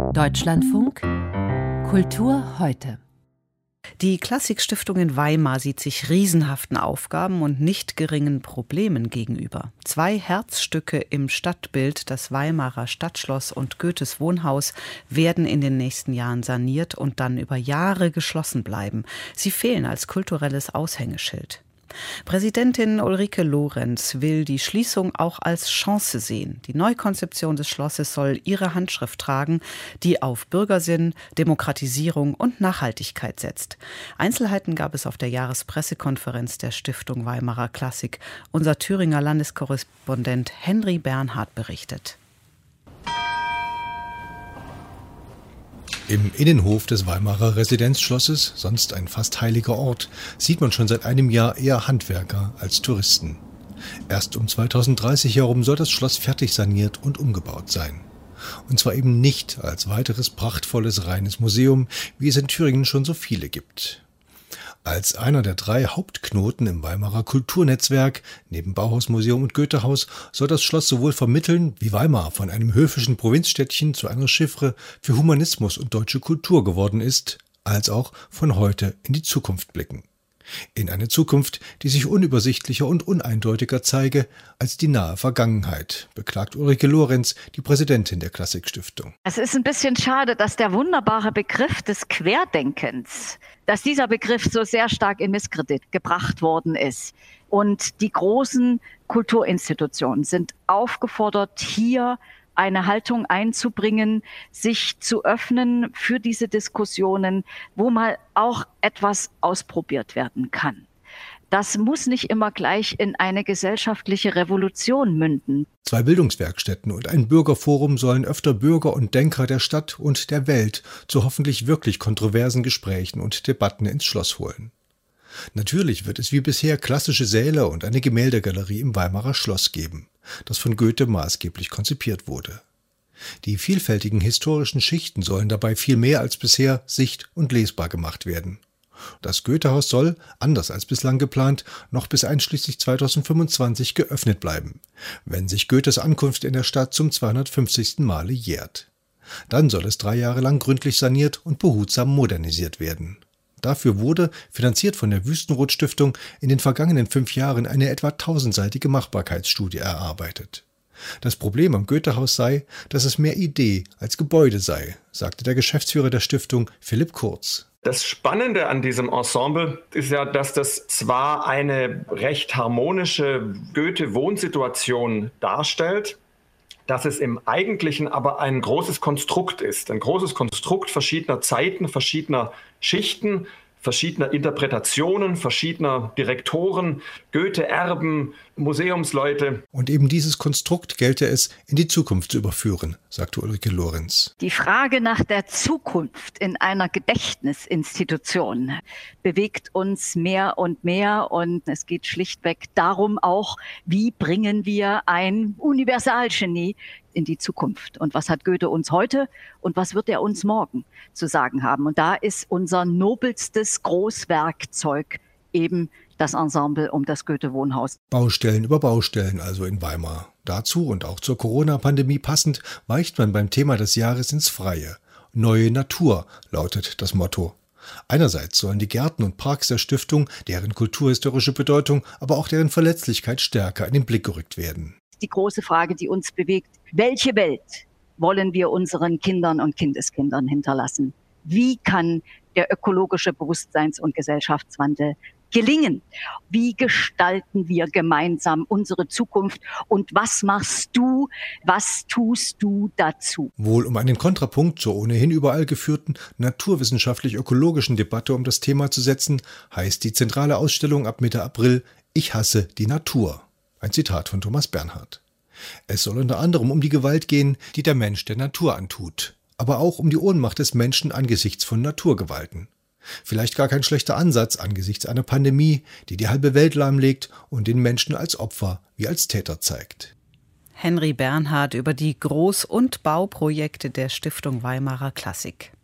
Deutschlandfunk Kultur heute. Die Klassikstiftung in Weimar sieht sich riesenhaften Aufgaben und nicht geringen Problemen gegenüber. 2 Herzstücke im Stadtbild, das Weimarer Stadtschloss und Goethes Wohnhaus, werden in den nächsten Jahren saniert und dann über Jahre geschlossen bleiben. Sie fehlen als kulturelles Aushängeschild. Präsidentin Ulrike Lorenz will die Schließung auch als Chance sehen. Die Neukonzeption des Schlosses soll ihre Handschrift tragen, die auf Bürgersinn, Demokratisierung und Nachhaltigkeit setzt. Einzelheiten gab es auf der Jahrespressekonferenz der Stiftung Weimarer Klassik. Unser Thüringer Landeskorrespondent Henry Bernhard berichtet. Im Innenhof des Weimarer Residenzschlosses, sonst ein fast heiliger Ort, sieht man schon seit einem Jahr eher Handwerker als Touristen. Erst um 2030 herum soll das Schloss fertig saniert und umgebaut sein. Und zwar eben nicht als weiteres prachtvolles reines Museum, wie es in Thüringen schon so viele gibt. Als einer der 3 Hauptknoten im Weimarer Kulturnetzwerk, neben Bauhausmuseum und Goethehaus, soll das Schloss sowohl vermitteln, wie Weimar von einem höfischen Provinzstädtchen zu einer Chiffre für Humanismus und deutsche Kultur geworden ist, als auch von heute in die Zukunft blicken. In eine Zukunft, die sich unübersichtlicher und uneindeutiger zeige als die nahe Vergangenheit, beklagt Ulrike Lorenz, die Präsidentin der Klassikstiftung. Es ist ein bisschen schade, dass der wunderbare Begriff des Querdenkens, dass dieser Begriff so sehr stark in Misskredit gebracht worden ist. Und die großen Kulturinstitutionen sind aufgefordert, hier eine Haltung einzubringen, sich zu öffnen für diese Diskussionen, wo mal auch etwas ausprobiert werden kann. Das muss nicht immer gleich in eine gesellschaftliche Revolution münden. 2 Bildungswerkstätten und ein Bürgerforum sollen öfter Bürger und Denker der Stadt und der Welt zu hoffentlich wirklich kontroversen Gesprächen und Debatten ins Schloss holen. Natürlich wird es wie bisher klassische Säle und eine Gemäldegalerie im Weimarer Schloss geben, das von Goethe maßgeblich konzipiert wurde. Die vielfältigen historischen Schichten sollen dabei viel mehr als bisher sicht- und lesbar gemacht werden. Das Goethehaus soll, anders als bislang geplant, noch bis einschließlich 2025 geöffnet bleiben, wenn sich Goethes Ankunft in der Stadt zum 250. Male jährt. Dann soll es 3 Jahre lang gründlich saniert und behutsam modernisiert werden. Dafür wurde, finanziert von der Wüstenrot-Stiftung, in den vergangenen 5 Jahren eine etwa 1000-seitige Machbarkeitsstudie erarbeitet. Das Problem am Goethehaus sei, dass es mehr Idee als Gebäude sei, sagte der Geschäftsführer der Stiftung, Philipp Kurz. Das Spannende an diesem Ensemble ist ja, dass das zwar eine recht harmonische Goethe-Wohnsituation darstellt, dass es im Eigentlichen aber ein großes Konstrukt ist. Ein großes Konstrukt verschiedener Zeiten, verschiedener Schichten, verschiedener Interpretationen, verschiedener Direktoren, Goethe-Erben, Museumsleute. Und eben dieses Konstrukt gelte es, in die Zukunft zu überführen, sagte Ulrike Lorenz. Die Frage nach der Zukunft in einer Gedächtnisinstitution bewegt uns mehr und mehr. Und es geht schlichtweg darum auch, wie bringen wir ein Universalgenie in die Zukunft. Und was hat Goethe uns heute und was wird er uns morgen zu sagen haben? Und da ist unser nobelstes Großwerkzeug eben das Ensemble um das Goethe-Wohnhaus. Baustellen über Baustellen also in Weimar. Dazu und auch zur Corona-Pandemie passend weicht man beim Thema des Jahres ins Freie. Neue Natur lautet das Motto. Einerseits sollen die Gärten und Parks der Stiftung, deren kulturhistorische Bedeutung, aber auch deren Verletzlichkeit stärker in den Blick gerückt werden. Die große Frage, die uns bewegt: Welche Welt wollen wir unseren Kindern und Kindeskindern hinterlassen? Wie kann der ökologische Bewusstseins- und Gesellschaftswandel gelingen? Wie gestalten wir gemeinsam unsere Zukunft? Und was machst du, was tust du dazu? Wohl um einen Kontrapunkt zur ohnehin überall geführten naturwissenschaftlich-ökologischen Debatte um das Thema zu setzen, heißt die zentrale Ausstellung ab Mitte April »Ich hasse die Natur«. Ein Zitat von Thomas Bernhard. Es soll unter anderem um die Gewalt gehen, die der Mensch der Natur antut, aber auch um die Ohnmacht des Menschen angesichts von Naturgewalten. Vielleicht gar kein schlechter Ansatz angesichts einer Pandemie, die die halbe Welt lahmlegt und den Menschen als Opfer wie als Täter zeigt. Henry Bernhard über die Groß- und Bauprojekte der Stiftung Weimarer Klassik.